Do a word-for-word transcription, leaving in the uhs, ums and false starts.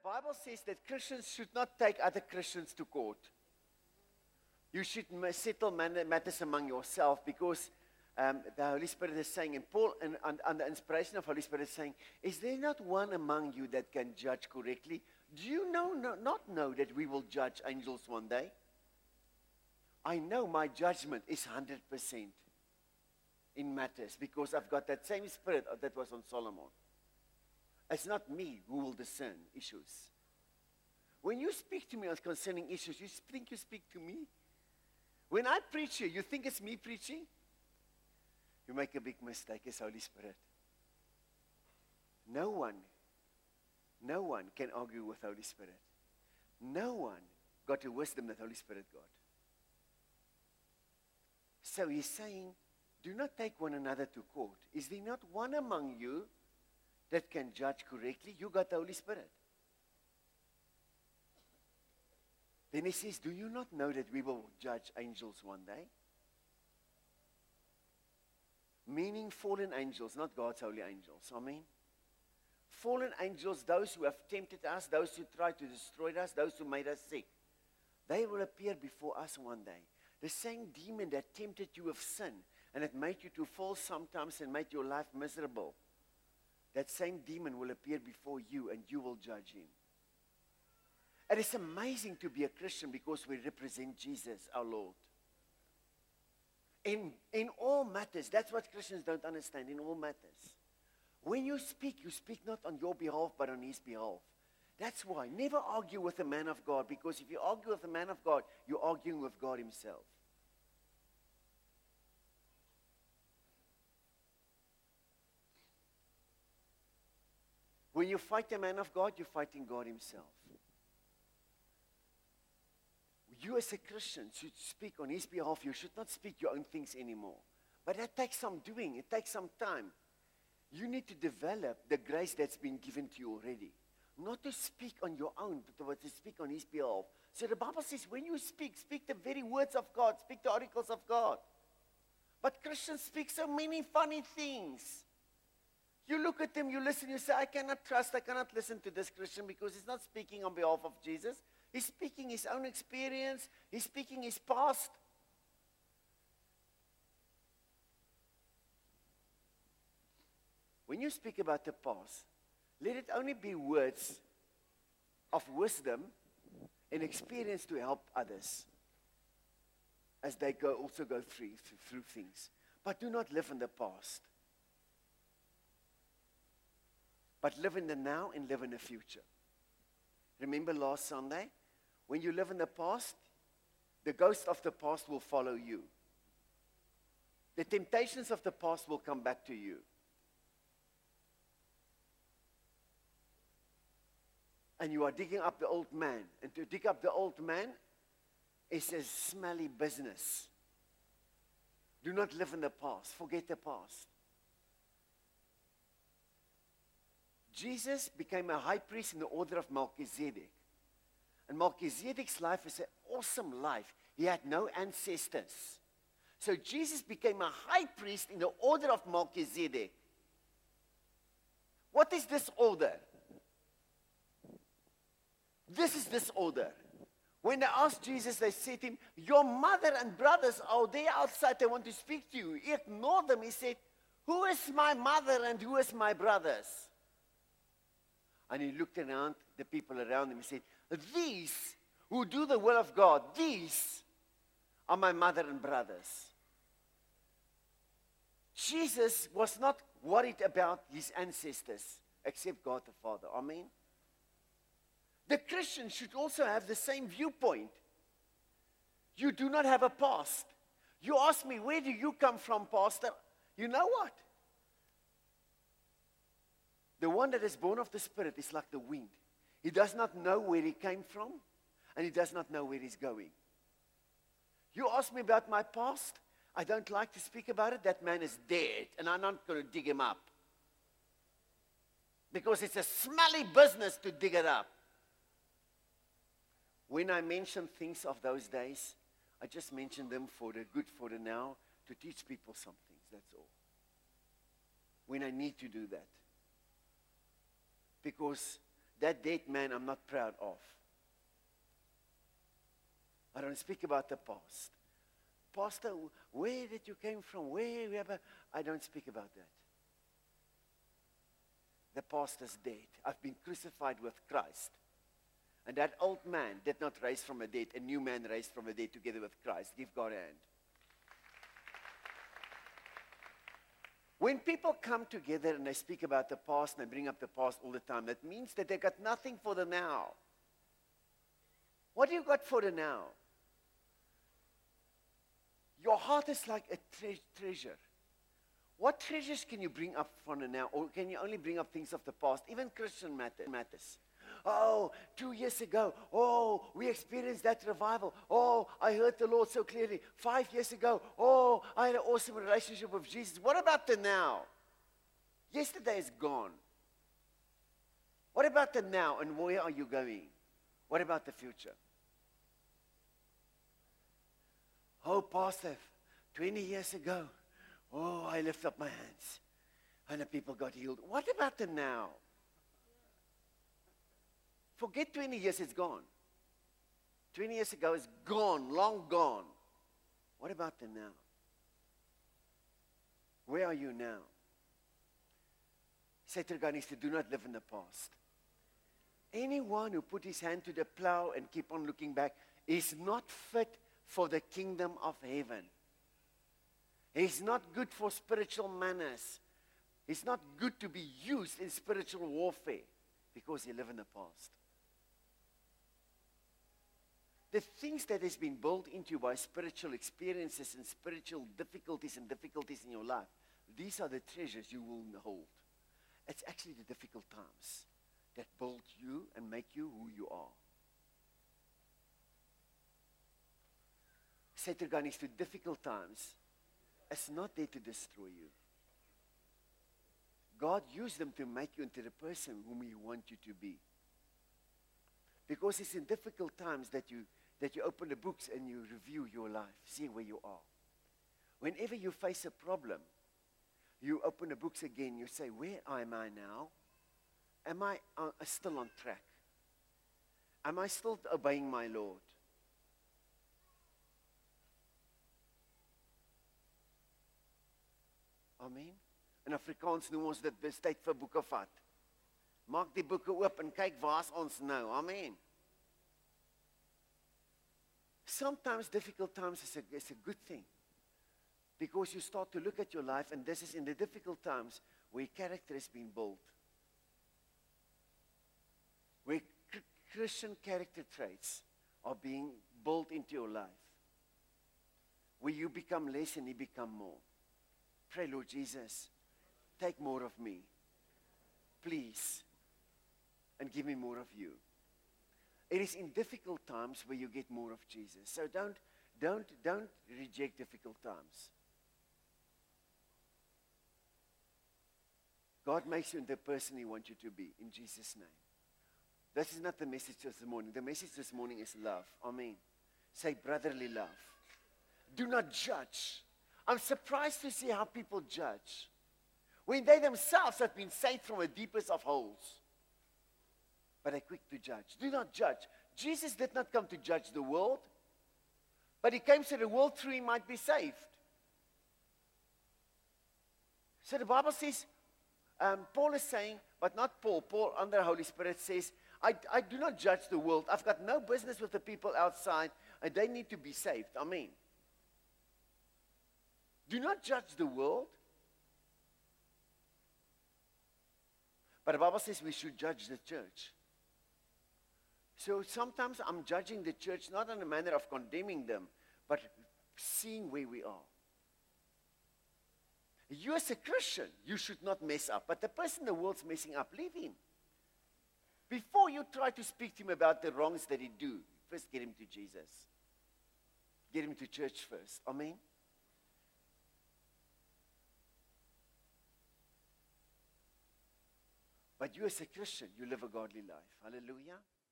Bible says that Christians should not take other Christians to court. You should settle matters among yourself, because um, the Holy Spirit is saying, and Paul, and, and, and the inspiration of Holy Spirit is saying, is there not one among you that can judge correctly? Do you know, no, not know that we will judge angels one day? I know my judgment is one hundred percent in matters, because I've got that same spirit that was on Solomon. It's not me who will discern issues. When you speak to me concerning issues, you think you speak to me? When I preach here, you think it's me preaching? You make a big mistake. It's Holy Spirit. No one, no one can argue with Holy Spirit. No one got the wisdom that Holy Spirit got. So he's saying, do not take one another to court. Is there not one among you that can judge correctly? You got the Holy Spirit. Then he says, do you not know that we will judge angels one day? Meaning fallen angels, not God's holy angels. Amen. Fallen angels, those who have tempted us, those who tried to destroy us, those who made us sick. They will appear before us one day. The same demon that tempted you with sin and that made you to fall sometimes and made your life miserable, that same demon will appear before you and you will judge him. It is amazing to be a Christian because we represent Jesus, our Lord. In, in all matters, that's what Christians don't understand, in all matters. When you speak, you speak not on your behalf, but on his behalf. That's why, never argue with a man of God, because if you argue with a man of God, you're arguing with God himself. When you fight a man of God, you're fighting God himself. You as a Christian should speak on his behalf. You should not speak your own things anymore. But that takes some doing. It takes some time. You need to develop the grace that's been given to you already. Not to speak on your own, but to speak on his behalf. So the Bible says, when you speak, speak the very words of God. Speak the oracles of God. But Christians speak so many funny things. You look at them, you listen, you say, I cannot trust, I cannot listen to this Christian because he's not speaking on behalf of Jesus. He's speaking his own experience. He's speaking his past. When you speak about the past, let it only be words of wisdom and experience to help others as they go also go through, through things. But do not live in the past. But live in the now and live in the future. Remember last Sunday? When you live in the past, the ghost of the past will follow you. The temptations of the past will come back to you. And you are digging up the old man. And to dig up the old man is a smelly business. Do not live in the past. Forget the past. Jesus became a high priest in the order of Melchizedek. And Melchizedek's life is an awesome life. He had no ancestors. So Jesus became a high priest in the order of Melchizedek. What is this order? This is this order. When they asked Jesus, they said to him, your mother and brothers are there outside. They want to speak to you. He ignored them. He said, who is my mother and who is my brothers? And he looked around, the people around him, he said, these who do the will of God, these are my mother and brothers. Jesus was not worried about his ancestors, except God the Father. Amen. The Christian should also have the same viewpoint. You do not have a past. You ask me, where do you come from, Pastor? You know what? The one that is born of the Spirit is like the wind. He does not know where he came from, and he does not know where he's going. You ask me about my past, I don't like to speak about it. That man is dead, and I'm not going to dig him up. Because it's a smelly business to dig it up. When I mention things of those days, I just mention them for the good, for the now, to teach people some things, that's all. When I need to do that. Because That dead man I'm not proud of. I don't speak about the past. Pastor, where did you came from? Where, where? I don't speak about that. The past is dead. I've been crucified with Christ. And that old man did not rise from the dead. A new man raised from the dead together with Christ. Give God a hand. When people come together and they speak about the past and they bring up the past all the time, that means that they got nothing for the now. What do you got for the now? Your heart is like a tre- treasure. What treasures can you bring up from the now? Or can you only bring up things of the past? Even Christian matter, matters. Oh, two years ago, oh, we experienced that revival. Oh, I heard the Lord so clearly. Five years ago, oh, I had an awesome relationship with Jesus. What about the now? Yesterday is gone. What about the now and where are you going? What about the future? Oh, Pastor, twenty years ago, oh, I lifted up my hands and the people got healed. What about the now? Forget twenty years, it's gone. twenty years ago, it's gone, long gone. What about the now? Where are you now? Satan needs to do not live in the past. Anyone who put his hand to the plow and keep on looking back is not fit for the kingdom of heaven. He's not good for spiritual manners. He's not good to be used in spiritual warfare because he lives in the past. The things that has been built into you by spiritual experiences and spiritual difficulties and difficulties in your life, these are the treasures you will hold. It's actually the difficult times that build you and make you who you are. Satan going through difficult times, it's not there to destroy you. God used them to make you into the person whom He wants you to be. Because it's in difficult times that you that you open the books and you review your life, see where you are. Whenever you face a problem, you open the books again, you say, where am I now? Am I uh, still on track? Am I still obeying my Lord? Amen. In Afrikaans noem ons dit dis tyd vir boeke vat. Maak die boeke oop en kyk waar's ons nou. Amen. Sometimes difficult times is a, is a good thing. Because you start to look at your life, and this is in the difficult times where character is being built. Where Christian character traits are being built into your life. Where you become less and you become more. Pray, Lord Jesus, take more of me, please, and give me more of you. It is in difficult times where you get more of Jesus. So don't, don't, don't reject difficult times. God makes you the person He wants you to be, in Jesus' name. This is not the message this morning. The message this morning is love. Amen. Say brotherly love. Do not judge. I'm surprised to see how people judge when they themselves have been saved from the deepest of holes. But they're quick to judge. Do not judge. Jesus did not come to judge the world, but He came so the world through Him might be saved. So the Bible says, um, Paul is saying, but not Paul, Paul under the Holy Spirit says, I, I do not judge the world. I've got no business with the people outside, and they need to be saved. Amen. Do not judge the world. But the Bible says we should judge the church. So sometimes I'm judging the church not in a manner of condemning them, but seeing where we are. You as a Christian, you should not mess up. But the person in the world's messing up, leave him. Before you try to speak to him about the wrongs that he do, first get him to Jesus. Get him to church first. Amen. But you as a Christian, you live a godly life. Hallelujah.